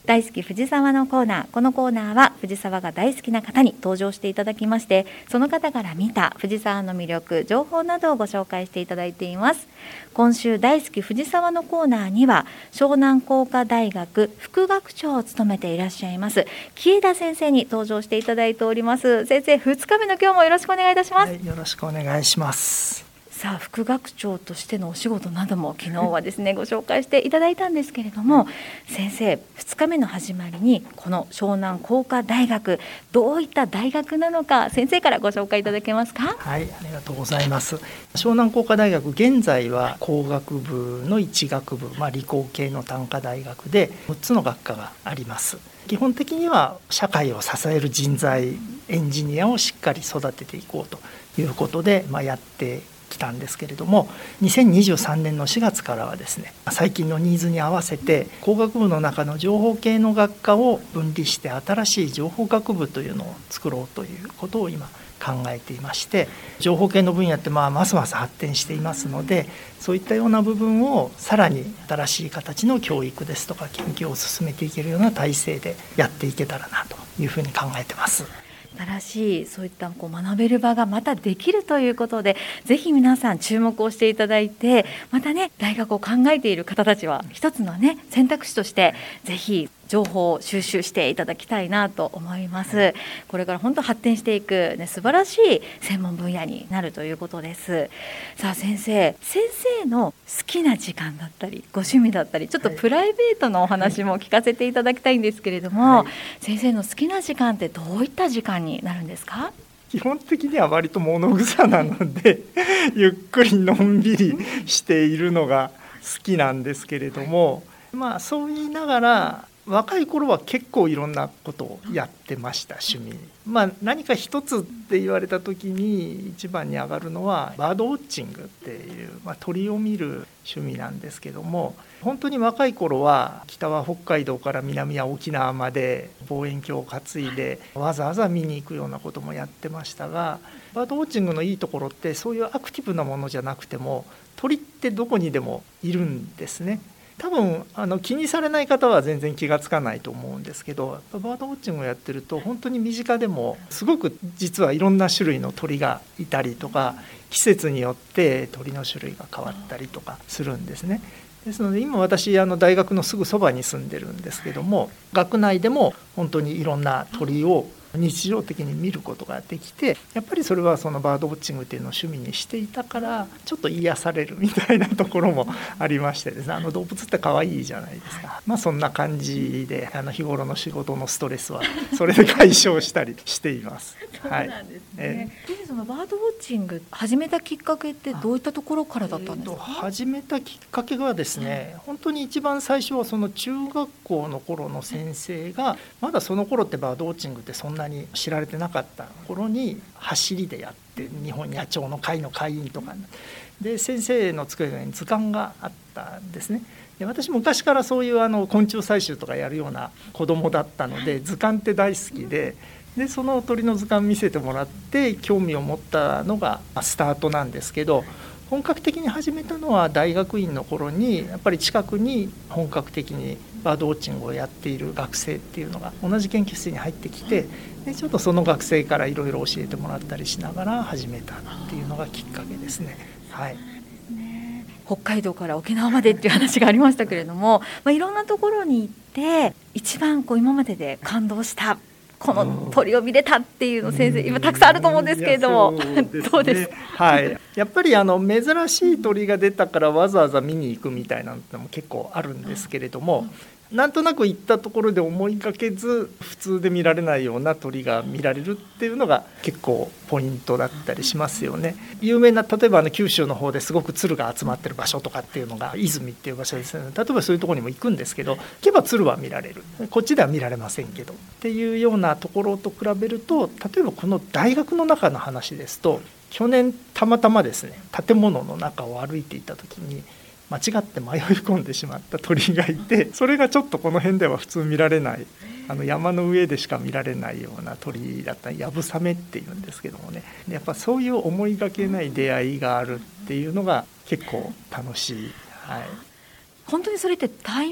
大好き藤沢のコーナー。このコーナーは藤沢が大好きな方に登場していただきまして、その方から見た藤沢の魅力、情報などをご紹介していただいています。今週大好き藤沢のコーナーには、湘南工科大学副学長を務めていらっしゃいます木枝先生に登場していただいております。先生、2日目の今日もよろしくお願いいたします。 はい、よろしくお願いします。 さあ、副学長としてのお仕事なども昨日はですねご紹介していただいたんですけれども、先生、2日目の始まりにこの湘南工科大学、どういった大学なのか先生からご紹介いただけますか。 はい、ありがとうございます。湘南工科大学、現在は工学部の1学部、理工系の単科大学で6つの学科があります。基本的には社会を支える人材、エンジニアをしっかり育てていこうということで、やってきたんですけれども、2023年の4月からはですね、最近のニーズに合わせて工学部の中の情報系の学科を分離して新しい情報学部というのを作ろうということを今考えていまして、情報系の分野ってますます発展していますので、そういったような部分をさらに新しい形の教育ですとか研究を進めていけるような体制でやっていけたらなというふうに考えてます。 新しいそういった学べる場がまたできるということで、ぜひ皆さん注目をしていただいて、またね、大学を考えている方たちは一つのね選択肢としてぜひ情報を収集していただきたいなと思います。これから本当発展していく、素晴らしい専門分野になるということです。さあ先生の好きな時間だったりご趣味だったり、ちょっとプライベートのお話も聞かせていただきたいんですけれども、先生の好きな時間ってどういった時間になるんですか。 基本的には割と物臭なのでゆっくりのんびりしているのが好きなんですけれども、そう言いながら若い頃は結構いろんなことをやってました。趣味、何か一つって言われた時に一番に上がるのはバードウォッチングっていう、鳥を見る趣味なんですけども、本当に若い頃は北は北海道から南は沖縄まで望遠鏡を担いでわざわざ見に行くようなこともやってましたが、バードウォッチングのいいところってそういうアクティブなものじゃなくても鳥ってどこにでもいるんですね。多分気にされない方は全然気がつかないと思うんですけど、バードウォッチングをやってると本当に身近でもすごく実はいろんな種類の鳥がいたりとか、季節によって鳥の種類が変わったりとかするんですね。ですので今私大学のすぐそばに住んでるんですけども、学内でも本当にいろんな鳥を日常的に見ることができて、やっぱりそれはそのバードウォッチングっていうのを趣味にしていたからちょっと癒されるみたいなところもありましてですね、動物って可愛いじゃないですか。そんな感じで日頃の仕事のストレスはそれで解消したりしています。 そうなんですね。そのバードウォッチング始めたきっかけってどういったところからだったんですか。 始めたきっかけがですね、本当に一番最初はその中学校の頃の先生が、まだその頃ってバードウォッチングってそんなに知られてなかった頃に走りでやって、日本野鳥の会の会員とかで先生の机に図鑑があったんですね。で私昔からそういう昆虫採集とかやるような子供だったので図鑑って大好きで、その鳥の図鑑見せてもらって興味を持ったのがスタートなんですけど、本格的に始めたのは大学院の頃にやっぱり近くに本格的にバードウォッチングをやっている学生っていうのが同じ研究室に入ってきて、ちょっとその学生からいろいろ教えてもらったりしながら始めたっていうのがきっかけですね。はい、 北海道から沖縄までっていう話がありましたけれども、いろんなところに行って一番今までで感動したこの鳥を見れたっていうの、先生今たくさんあると思うんですけれども、どうですか。 やっぱり珍しい鳥が出たからわざわざ見に行くみたいなのも結構あるんですけれども、なんとなく行ったところで思いがけず普通で見られないような鳥が見られるっていうのが結構ポイントだったりしますよね。有名な例えば九州の方ですごく鶴が集まってる場所とかっていうのが泉っていう場所ですね。例えばそういうところにも行くんですけど、行けば鶴は見られる、こっちでは見られませんけどっていうようなところと比べると、例えばこの大学の中の話ですと、去年たまたまですね、建物の中を歩いていた時に間違って迷い込んでしまった鳥がいて、それがちょっとこの辺では普通見られない、山の上でしか見られないような鳥だったり、ヤブサメっていうんですけどもね、やっぱそういう思いがけない出会いがあるっていうのが結構楽しい。 本当にそれってタイミン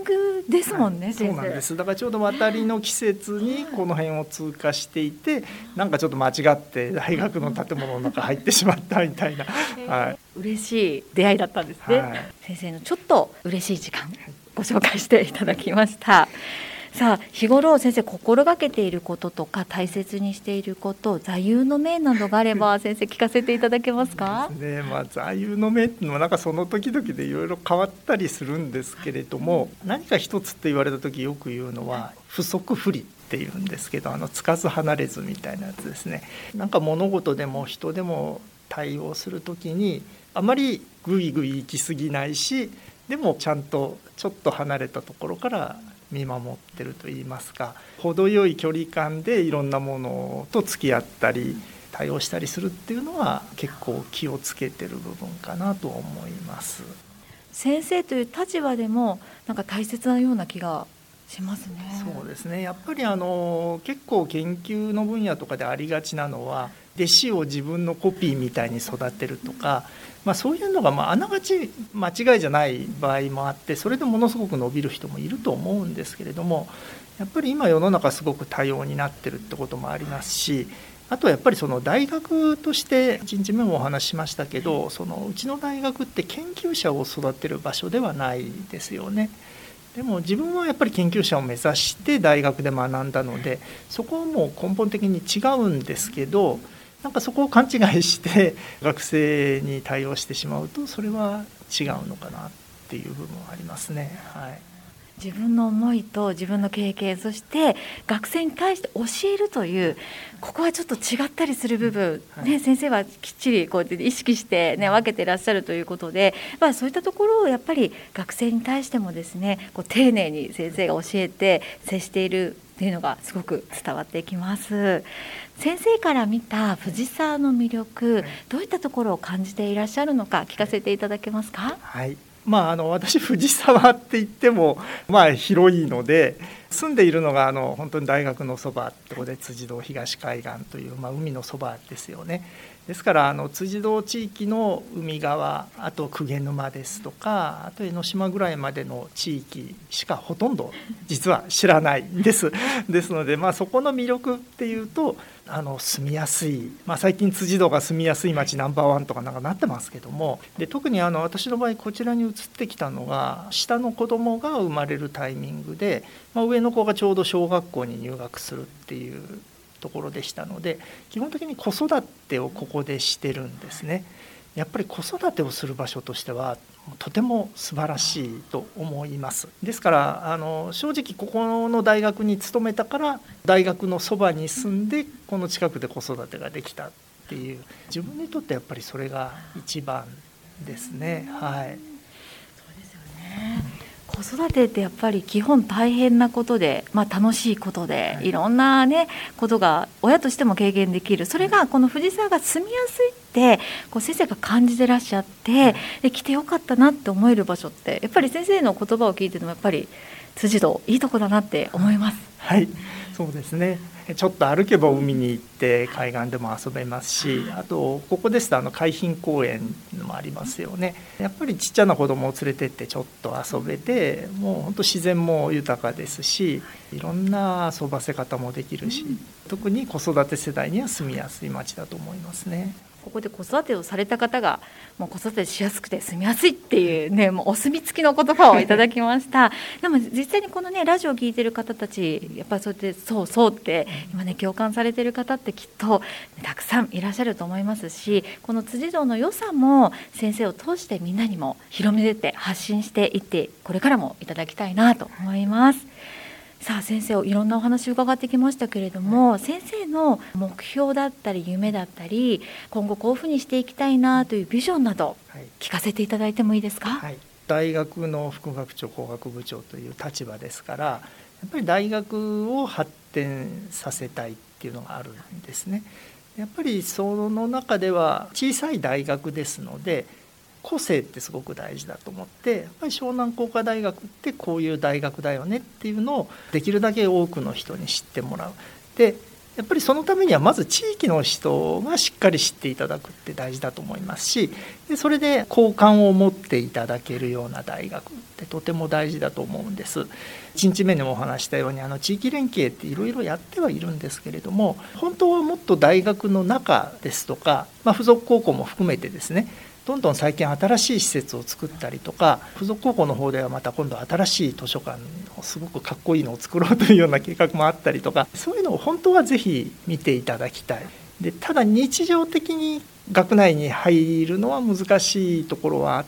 グですもんね、先生。 そうなんです。だからちょうど渡りの季節にこの辺を通過していて、なんかちょっと間違って大学の建物の中入ってしまったみたいな、 嬉しい出会いだったんですね、先生のちょっと嬉しい時間ご紹介していただきました。さあ、日頃先生心がけていることとか大切にしていること、座右の銘などがあれば先生聞かせていただけますか？ ですね、座右の銘っていうのはなんかその時々でいろいろ変わったりするんですけれども、何か一つって言われた時よく言うのは不足不利っていうんですけど、つかず離れずみたいなやつですね。なんか物事でも人でも対応する時にあまりグイグイ行き過ぎないし、でもちゃんとちょっと離れたところから見守ってるといいますか、程よい距離感でいろんなものと付き合ったり対応したりするっていうのは結構気をつけてる部分かなと思います。 先生という立場でもなんか大切なような気がしますね。 そうですね、やっぱり結構研究の分野とかでありがちなのは弟子を自分のコピーみたいに育てるとか、そういうのがあながち間違いじゃない場合もあって、それでものすごく伸びる人もいると思うんですけれども、やっぱり今世の中すごく多様になってるってこともありますし、あとはやっぱりその大学として1日目もお話ししましたけど、うちの大学って研究者を育てる場所ではないですよね。でも自分はやっぱり研究者を目指して大学で学んだので、そこはもう根本的に違うんですけど、なんかそこを勘違いして学生に対応してしまうと、それは違うのかなっていう部分はありますね。 自分の思いと自分の経験、そして学生に対して教えるという、ここはちょっと違ったりする部分、先生はきっちりこう意識して、分けていらっしゃるということで、そういったところをやっぱり学生に対してもですね、丁寧に先生が教えて接しているっていうのがすごく伝わってきます。先生から見た藤沢の魅力、どういったところを感じていらっしゃるのか聞かせていただけますか？ 私藤沢って言っても広いので、住んでいるのが本当に大学のそばってことで辻堂東海岸という、海のそばですよね。ですから辻堂地域の海側、あと鵠沼ですとか、あと江ノ島ぐらいまでの地域しかほとんど実は知らないんです。ですので、そこの魅力っていうと住みやすい、最近辻堂が住みやすい街ナンバーワンとかなんかなってますけども、で特に私の場合こちらに移ってきたのが下の子供が生まれるタイミングで、上の子がちょうど小学校に入学するっていうところでしたので、基本的に子育てをここでしてるんですね。やっぱり子育てをする場所としてはとても素晴らしいと思います。ですから正直ここの大学に勤めたから大学のそばに住んでこの近くで子育てができたっていう、自分にとってやっぱりそれが一番ですね。 そうですよね。子育てってやっぱり基本大変なことで、楽しいことで、いろんなことが親としても経験できる。それがこの藤沢が住みやすいって先生が感じてらっしゃって、で来てよかったなって思える場所って、やっぱり先生の言葉を聞いててもやっぱり辻堂いいとこだなって思います。 そうですね。ちょっと歩けば海に行って海岸でも遊べますし、あとここですと海浜公園もありますよね。やっぱりちっちゃな子供を連れてってちょっと遊べて、もう本当自然も豊かですし、いろんな遊ばせ方もできるし、特に子育て世代には住みやすい街だと思いますね。 ここで子育てをされた方がもう子育てしやすくて住みやすいっていうもうお墨付きの言葉をいただきましたでも実際にこのラジオを聞いてる方たち、やっぱりそうやってそうって今共感されてる方ってきっとたくさんいらっしゃると思いますし、この辻堂の良さも先生を通してみんなにも広めてって発信していって、これからもいただきたいなと思います。さあ先生、いろんなお話を伺ってきましたけれども、先生の目標だったり夢だったり、今後こういうふうにしていきたいなというビジョンなど聞かせていただいてもいいですか？ 大学の副学長工学部長という立場ですから、やっぱり大学を発展させたいっていうのがあるんですね。やっぱりその中では小さい大学ですので、個性ってすごく大事だと思って、やっぱり湘南工科大学ってこういう大学だよねっていうのをできるだけ多くの人に知ってもらう。でやっぱりそのためにはまず地域の人がしっかり知っていただくって大事だと思いますし、でそれで好感を持っていただけるような大学ってとても大事だと思うんです。1日目にもお話したように地域連携っていろいろやってはいるんですけれども、本当はもっと大学の中ですとか、付属高校も含めてですね、どんどん最近新しい施設を作ったりとか、附属高校の方ではまた今度新しい図書館をすごくかっこいいのを作ろうというような計画もあったりとか、そういうのを本当はぜひ見ていただきたい。でただ日常的に学内に入るのは難しいところはあって、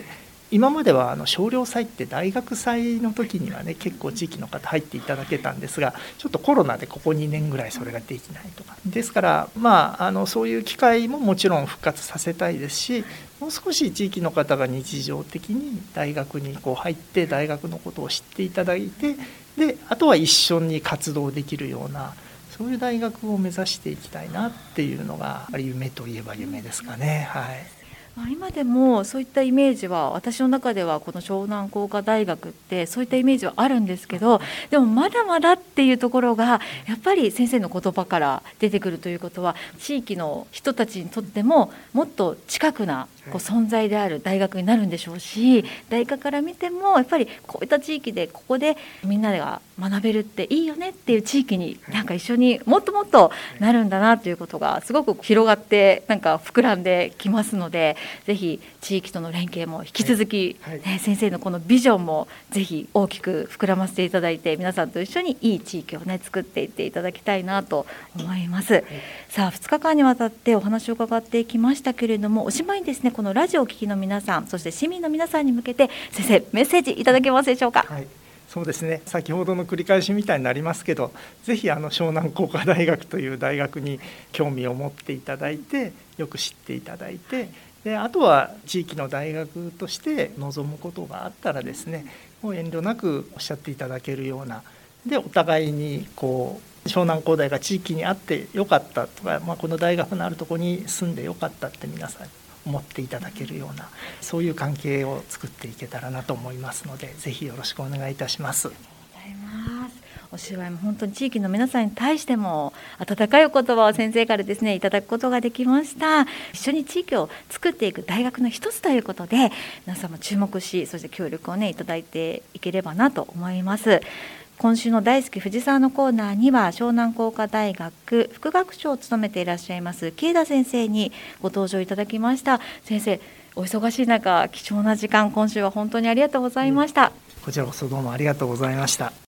今までは少量祭って大学祭の時にはね結構地域の方入っていただけたんですが、ちょっとコロナでここ2年ぐらいそれができないとかですから、そういう機会ももちろん復活させたいですし、もう少し地域の方が日常的に大学に入って大学のことを知っていただいて、であとは一緒に活動できるような、そういう大学を目指していきたいなっていうのが夢といえば夢ですかね。 今でもそういったイメージは私の中ではこの湘南工科大学ってそういったイメージはあるんですけど、でもまだまだっていうところがやっぱり先生の言葉から出てくるということは、地域の人たちにとってももっと近くな存在である大学になるんでしょうし、大学から見てもやっぱりこういった地域でここでみんなが学べるっていいよねっていう地域に一緒にもっともっとなるんだなということがすごく広がって膨らんできますので、ぜひ地域との連携も引き続き、先生のこのビジョンもぜひ大きく膨らませていただいて、皆さんと一緒にいい地域を作っていっていただきたいなと思います。さあ2日間にわたってお話を伺ってきましたけれども、おしまいにですね、このラジオを聴きの皆さん、そして市民の皆さんに向けて先生メッセージいただけますでしょうか。 そうですね、先ほどの繰り返しみたいになりますけど、ぜひ湘南工科大学という大学に興味を持っていただいて、よく知っていただいて、であとは地域の大学として望むことがあったらですね、もう遠慮なくおっしゃっていただけるような、でお互いに湘南工大が地域にあってよかったとか、この大学のあるところに住んでよかったって皆さん思っていただけるような、そういう関係を作っていけたらなと思いますので、ぜひよろしくお願いいたします。 お芝居も本当に地域の皆さんに対しても温かいお言葉を先生からですねいただくことができました。一緒に地域を作っていく大学の一つということで、皆さんも注目し、そして協力をいただいていければなと思います。今週の大好き藤沢のコーナーには、湘南工科大学副学長を務めていらっしゃいます木枝先生にご登場いただきました。先生、お忙しい中貴重な時間、今週は本当にありがとうございました。 こちらこそどうもありがとうございました。